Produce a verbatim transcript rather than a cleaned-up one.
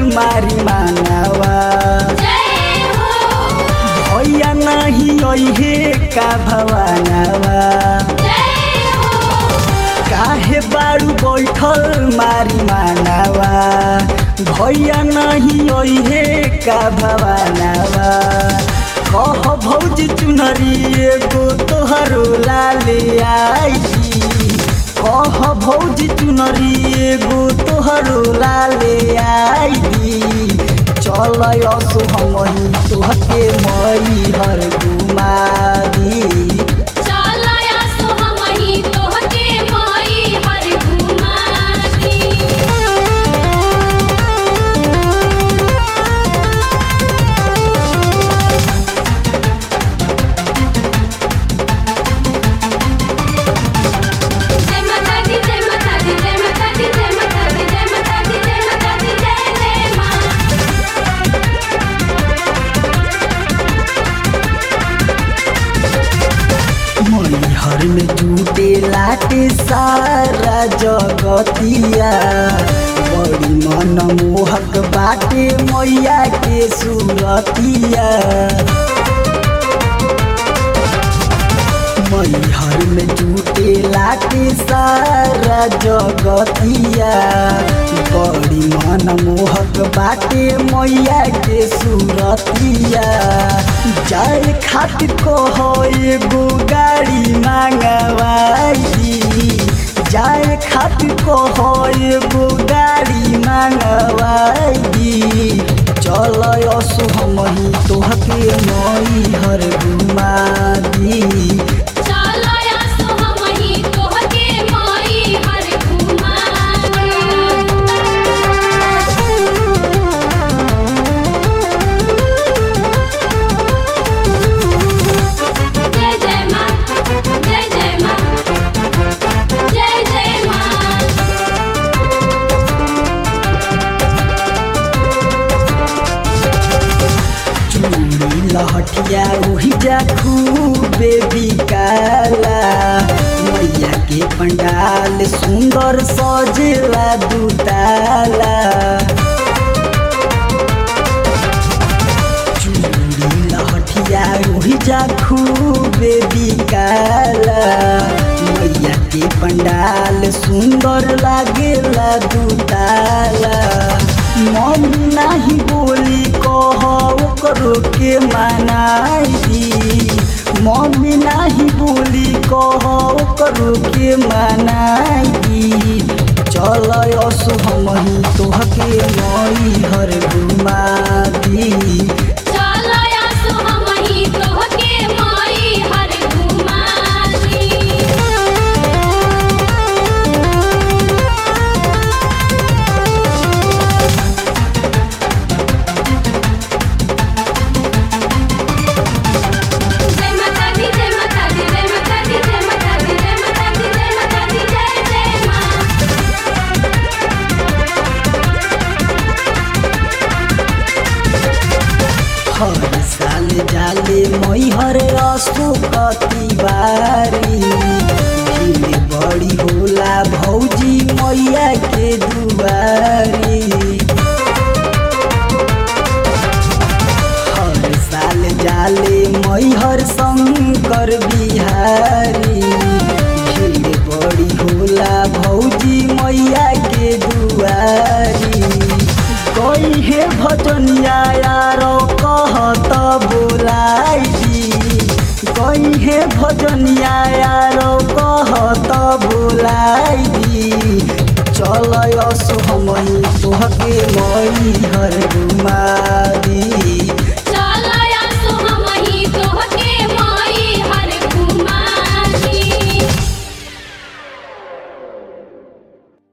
मारी मानवा भैया नहीं अहे का भवानवा काहे बारू बैठल मारी मानवा भैया नहीं अहे का भवानवा कह भौजी चुनरी एगो तोहरो लाले आई कह भौजी चुनरी एगो तोहरो लाले आई चल असो हमही तोहके मई हर घुमादी चल असो हमही तोहके मई हर घुमादी हर में टूटे लाटे सारा जगतिया बड़ी मन मोहक बाटे मैया के सूरतिया मैहर में टूटे लाटे सारा जगतिया बड़ी मन मोहक बाटे मैया के सूरतिया जाए खातिर कहो एगो गाड़ी मांगवाई जाए खातिर कहो एगो गाड़ी मांगवाई चल असो हमही तोहके मई हर घुमादी चल असो हमही तोहके मई हर घुमादी जय जय मां जय जय मां जय जय मां चूड़ी लहठिया ओहि जा खूबे बिकाला मैया के पंडाल सुंदर सजेला दुताला चूड़ी लहठिया ओहि जा खूबे बिकाला मैया के पंडाल सुंदर लागेला दुताला मन नाही बोली कह ओकरो के मनाई मम्मी नाही बोली कह ओकरो के मनाई चल असो हमही तोहके मई हर घुमादी चल असो हमही तोहके मई हर घुमादी जय माता दी जय माता दी जय माता दी जय माता दी जय माता दी जय माता दी जय जय मां हर साल जाले मैहर असो कति बारी भीड़ बड़ी होला भौजी मैया के दुआरी हर साल जाले मैहर शंकर बिहारी भीड़ बड़ी होला भौजी मैया के दुआरी कोई हे भजनिया यारो कहत बोलाई कोई हे भजनिया यारो कहत बोलाई चल असो हमही तोहके मई हर घुमादी